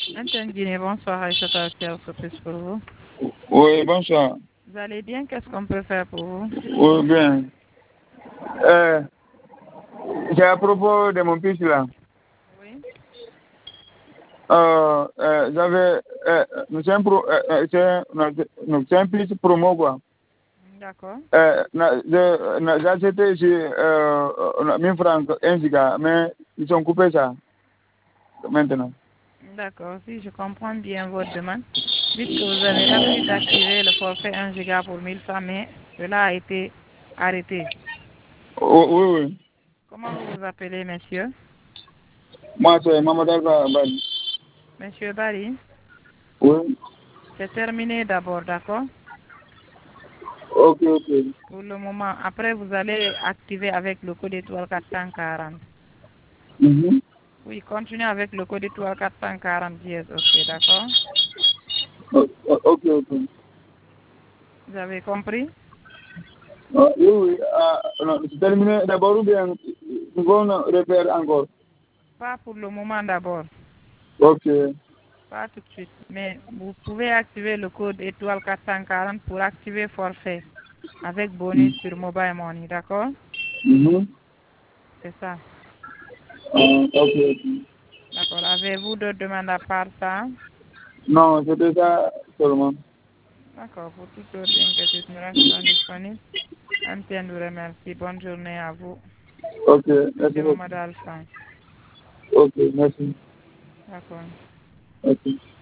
Antenne bonsoir Aïssata Service pour vous. Oui, bonsoir. Vous allez bien? Qu'est-ce qu'on peut faire pour vous? Oui, bien. C'est à propos de mon fils là. Oui. J'avais, c'est un, c'est un fils promo quoi. D'accord. J'ai acheté chez 1000 francs 1 giga, mais ils ont coupé ça maintenant. D'accord. Si je comprends bien votre demande, dites que vous avez l'habitude d'activer le forfait 1 giga pour 1000 francs, mais cela a été arrêté. Oui, oui. Comment vous vous appelez, monsieur? Moi, c'est Mamadou Badi. Monsieur Barry, Oui. c'est terminé d'abord, d'accord? Ok, ok. Pour le moment, après, vous allez activer avec le code étoile 440. Mhm. Oui, continuez avec le code étoile 440 dièse. Ok, d'accord? Ok, ok. Vous avez compris? Oui, oui. Non, c'est terminé d'abord ou bien nous allons refaire encore. Pas pour le moment d'abord. Ok. Pas tout de suite. Mais vous pouvez activer le code étoile 440 pour activer forfait avec bonus sur Mobile Money, d'accord? Mhm. C'est ça. Ok, ok. D'accord. Avez-vous d'autres demandes à part ça? Non, c'était ça seulement. D'accord. Pour toute autre inquiétude, nous restons disponibles. Antenne vous remercie. Bonne journée à vous. Ok, merci Monsieur beaucoup. Mamadou Alpha. Ok, merci. D'accord. Ok.